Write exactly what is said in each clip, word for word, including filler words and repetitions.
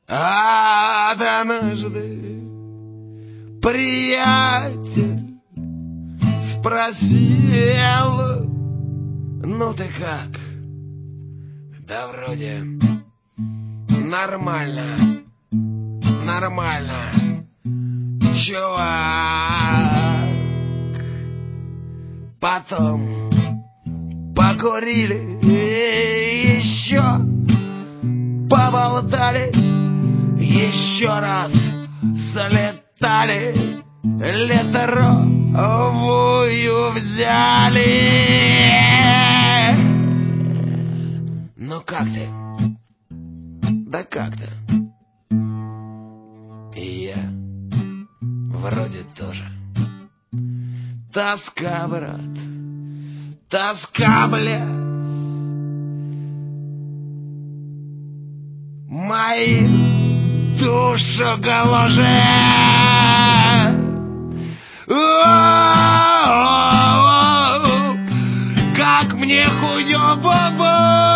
А однажды приятель спросил: ну ты как? Да вроде нормально, нормально, чувак. Потом покурили и еще поболтали, еще раз залетали, литровую взяли. Ну как ты? Да как-то. И я вроде тоже. Тоска, брат, тоска, блядь. Мои душу гложет. Как мне хуёво,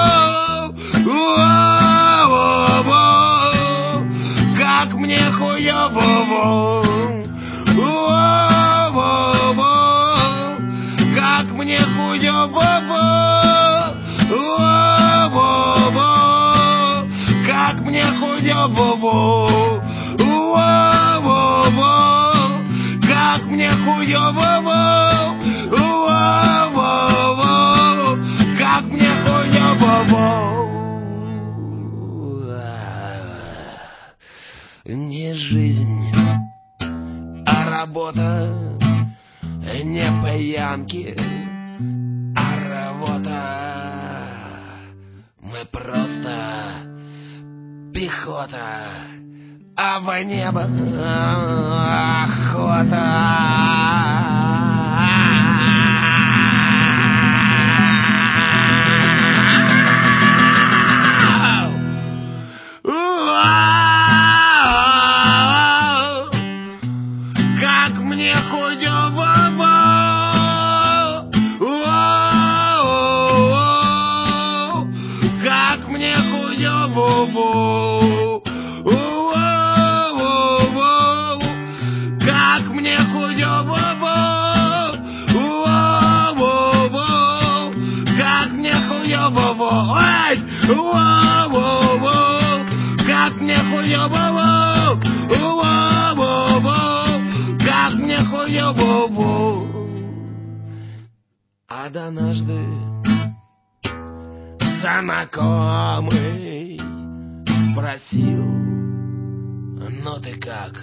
как мне хуёво, как мне хуёво, как мне хуёво, как мне хуёво, как мне хуёво. Не жизнь, а работа, не пьянки, а работа. Мы просто пехота, а в небо охота. Как мне хуёво, как мне хуёво, как мне хуёво, как мне хуёво, ой, как мне хуёво, как мне хуёво. Однажды знакомый спросил: ну ты как?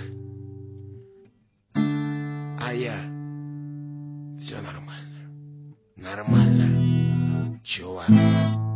А я: все нормально, нормально, чувак.